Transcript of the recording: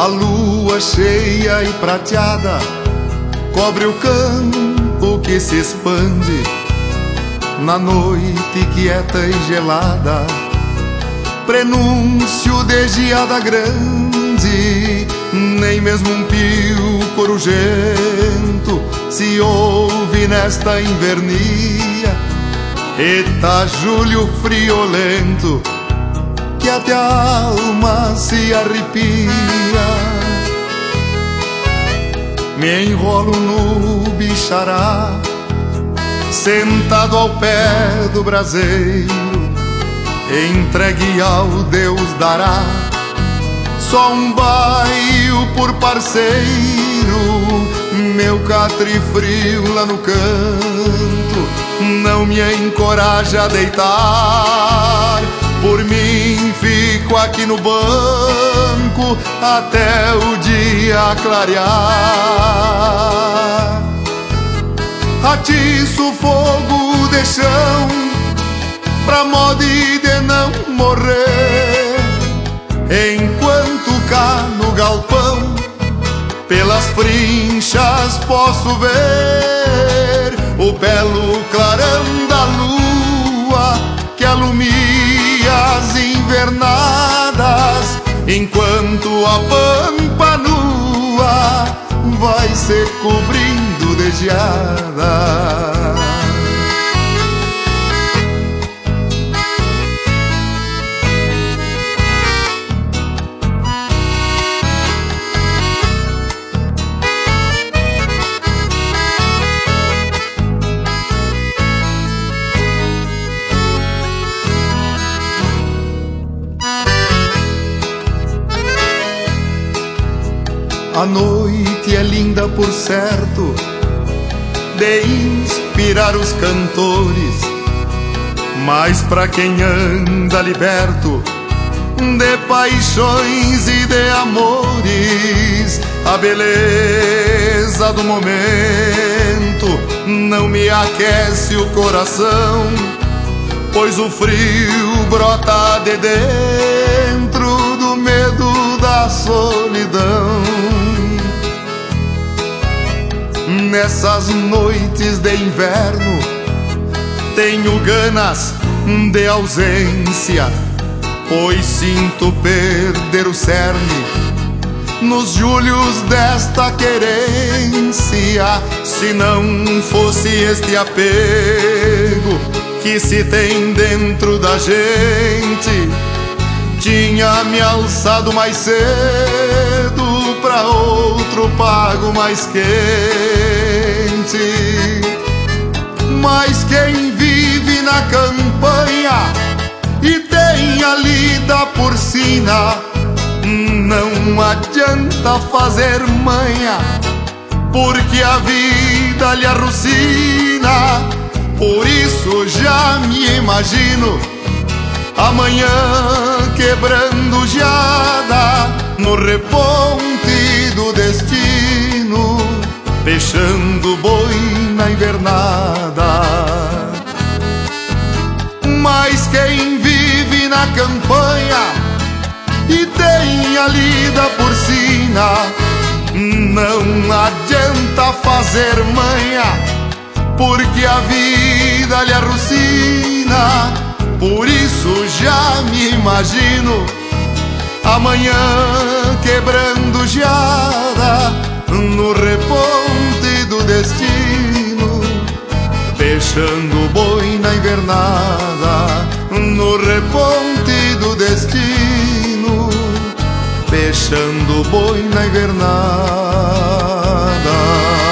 A lua cheia e prateada cobre o campo que se expande na noite quieta e gelada, prenúncio de geada grande. Nem mesmo um pio corujento se ouve nesta invernia. Eita, julho friolento, que até a alma se arrepia. Me enrolo no bichará, sentado ao pé do braseiro, entregue ao Deus dará, só um baio por parceiro. Meu catre frio lá no canto não me encoraja a deitar. Por mim fico aqui no banco até o dia clarear. Atiço fogo de chão pra mode de não morrer, enquanto cá no galpão pelas frinchas posso ver o belo clarão da lua que alumia as invernadas, enquanto a pampa nua vai se cobrindo de geada. A noite é linda por certo de inspirar os cantores, mas pra quem anda liberto de paixões e de amores, a beleza do momento não me aquece o coração, pois o frio brota de dentro do medo da solidão. Nessas noites de inverno tenho ganas de ausência, pois sinto perder o cerne nos julhos desta querência. Se não fosse este apego que se tem dentro da gente, tinha me alçado mais cedo pra outro pago mais quente. Mas quem vive na campanha e tem a lida por sina, não adianta fazer manha, porque a vida lhe arrucina. Por isso já me imagino amanhã quebrando geada no reponte do destino, fechando boi na invernada. Mas quem vive na campanha e tem a lida por sina, não adianta fazer manha, porque a vida lhe arrucina. Por isso já me imagino amanhã quebrando geada no reponte do destino, fechando boi na invernada. No reponte do destino, fechando boi na invernada.